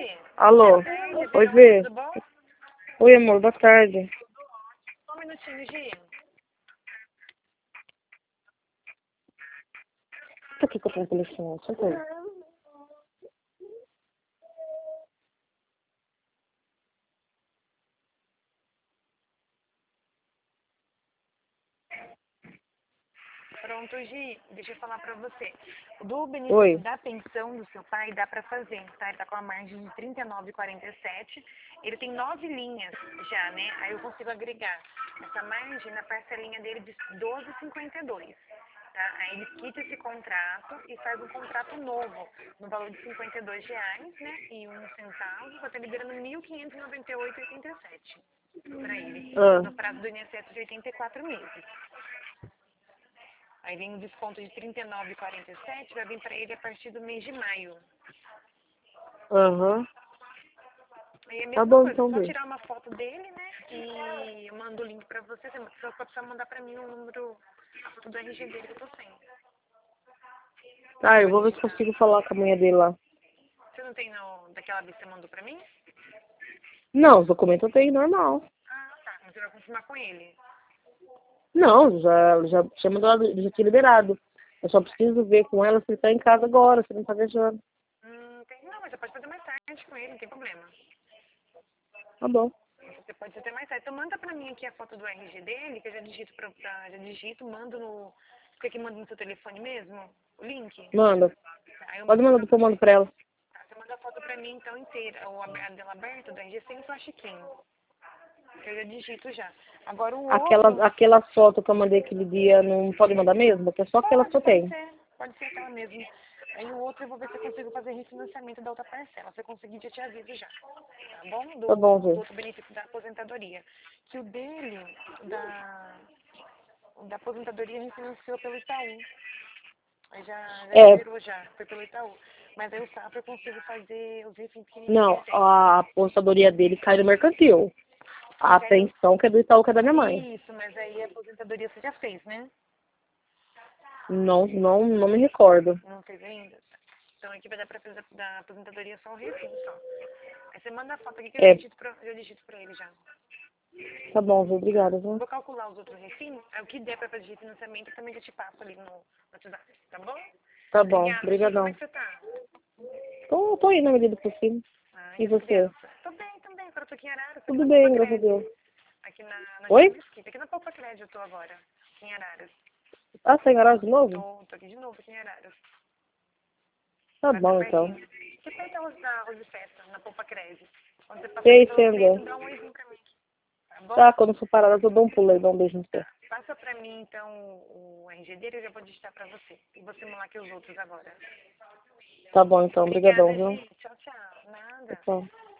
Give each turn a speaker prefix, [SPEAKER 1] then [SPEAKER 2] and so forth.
[SPEAKER 1] Alô? Oi, Vê.
[SPEAKER 2] Tudo bom?
[SPEAKER 1] Oi, amor, boa tarde.
[SPEAKER 2] Só um minutinho, Gi.
[SPEAKER 1] Por que eu tenho telefone? Deixa eu ver.
[SPEAKER 2] Pronto, Gi, deixa eu falar pra você. Do
[SPEAKER 1] Oi.
[SPEAKER 2] benefício da pensão do seu pai dá pra fazer, tá? Ele tá com a margem de 39,47. Ele tem 9 linhas já, né? Aí eu consigo agregar essa margem na parcelinha dele de 12,52. Tá? Aí ele quita esse contrato e faz um contrato novo no valor de R$ 52, né? E um centavo, vai estar liberando 1.598,87 para ele,
[SPEAKER 1] Ah,
[SPEAKER 2] no prazo do INSS de 84 meses. Aí vem um desconto de R$ 39,47, vai vir para ele a partir do mês de maio.
[SPEAKER 1] aham.
[SPEAKER 2] Aí é a
[SPEAKER 1] Tá
[SPEAKER 2] mesma
[SPEAKER 1] bom,
[SPEAKER 2] coisa,
[SPEAKER 1] então,
[SPEAKER 2] só
[SPEAKER 1] Vê.
[SPEAKER 2] tirar uma foto dele, né? E eu mando o link para você, você só precisa mandar para mim o número, a foto do RG dele que eu tô sem.
[SPEAKER 1] Tá,
[SPEAKER 2] Você
[SPEAKER 1] eu
[SPEAKER 2] vai
[SPEAKER 1] vou ver se
[SPEAKER 2] digitar.
[SPEAKER 1] consigo falar com a mulher dele lá.
[SPEAKER 2] Você não tem daquela vez que você mandou para mim?
[SPEAKER 1] Não, os documentos eu tenho normal.
[SPEAKER 2] Ah, tá. Mas você vai confirmar com ele.
[SPEAKER 1] Não, já tinha mandado, já tinha liberado. Eu só preciso ver com ela se ele tá em casa agora, se ele não tá viajando.
[SPEAKER 2] Não, mas você pode fazer mais tarde com ele, não tem problema.
[SPEAKER 1] Tá bom.
[SPEAKER 2] Você pode até mais tarde. Então manda pra mim aqui a foto do RG dele, que eu já digito já digito, mando no. Fica aqui manda no seu telefone mesmo? O link?
[SPEAKER 1] Manda.
[SPEAKER 2] Tá, aí eu
[SPEAKER 1] Pode
[SPEAKER 2] mando
[SPEAKER 1] mandar,
[SPEAKER 2] pra
[SPEAKER 1] depois eu
[SPEAKER 2] você.
[SPEAKER 1] mando pra ela.
[SPEAKER 2] Tá, você manda a foto pra mim então inteira, ou a dela aberta, do RG sem plastiquinho. Que eu já digito já. Agora o outro.
[SPEAKER 1] Aquela foto que eu mandei aquele dia, não pode mandar mesmo? Porque é só aquela que eu
[SPEAKER 2] Pode
[SPEAKER 1] tenho.
[SPEAKER 2] ser. Pode ser aquela mesmo. Aí o outro eu vou ver se eu consigo fazer refinanciamento da outra parcela. Se eu conseguir, eu te aviso já. Tá bom?
[SPEAKER 1] Tá bom,
[SPEAKER 2] Do
[SPEAKER 1] Vê.
[SPEAKER 2] outro benefício da aposentadoria. Que o dele, da aposentadoria, refinanciou pelo Itaú. Aí já
[SPEAKER 1] É,
[SPEAKER 2] liberou já, foi pelo Itaú. Mas aí o Safra eu consigo fazer os refins pequenininhos que ele
[SPEAKER 1] não,
[SPEAKER 2] tem.
[SPEAKER 1] a aposentadoria dele cai no mercantil.
[SPEAKER 2] Sim,
[SPEAKER 1] A
[SPEAKER 2] que aí no...
[SPEAKER 1] pensão que é do Itaú, que é da minha mãe.
[SPEAKER 2] Isso, mas aí a aposentadoria você já fez, né?
[SPEAKER 1] Não me recordo.
[SPEAKER 2] Não fez ainda? Então aqui vai dar pra fazer da aposentadoria só o refim, só. Aí você manda a foto aqui que
[SPEAKER 1] É,
[SPEAKER 2] eu digito pra ele já.
[SPEAKER 1] tá bom, Vê. Obrigada, viu?
[SPEAKER 2] Vou calcular os outros refins, aí o que der pra fazer de financiamento eu também já te passo ali no WhatsApp, tá bom?
[SPEAKER 1] Tá bom,
[SPEAKER 2] Obrigada, Gi. Como é
[SPEAKER 1] brigadão.
[SPEAKER 2] que você tá?
[SPEAKER 1] Tô aí na medida do possível.
[SPEAKER 2] Ai,
[SPEAKER 1] E
[SPEAKER 2] as
[SPEAKER 1] você?
[SPEAKER 2] crianças. Tô bem também, agora eu tô aqui em Araras, tô aqui
[SPEAKER 1] Tudo
[SPEAKER 2] na Poupa
[SPEAKER 1] bem, graças a
[SPEAKER 2] Crédito.
[SPEAKER 1] Deus.
[SPEAKER 2] Aqui na
[SPEAKER 1] Oi?
[SPEAKER 2] João Mesquita, aqui na Poupa Crédito eu tô agora, aqui em Araras.
[SPEAKER 1] Ah, você tá em garagem de novo?
[SPEAKER 2] Tô aqui de novo, aqui em Araras.
[SPEAKER 1] Tá
[SPEAKER 2] Vai estar
[SPEAKER 1] bom, então.
[SPEAKER 2] pertinho. Aqui perto da Rua de Festa, na Poupa Crédito. Quando você passar aqui
[SPEAKER 1] Sei,
[SPEAKER 2] pelo
[SPEAKER 1] Sandra.
[SPEAKER 2] centro, dá um oizinho pra mim, tá bom?
[SPEAKER 1] Tá, quando for parar, eu dou um pulo aí, dou um beijo no você.
[SPEAKER 2] Tá. Passa pra mim, então, o RG dele, eu já vou digitar pra você. E vou simular aqui os outros agora.
[SPEAKER 1] Tá bom, então.
[SPEAKER 2] Obrigada,
[SPEAKER 1] Obrigadão, viu?
[SPEAKER 2] Gi. Tchau, tchau. Nada.
[SPEAKER 1] Tchau.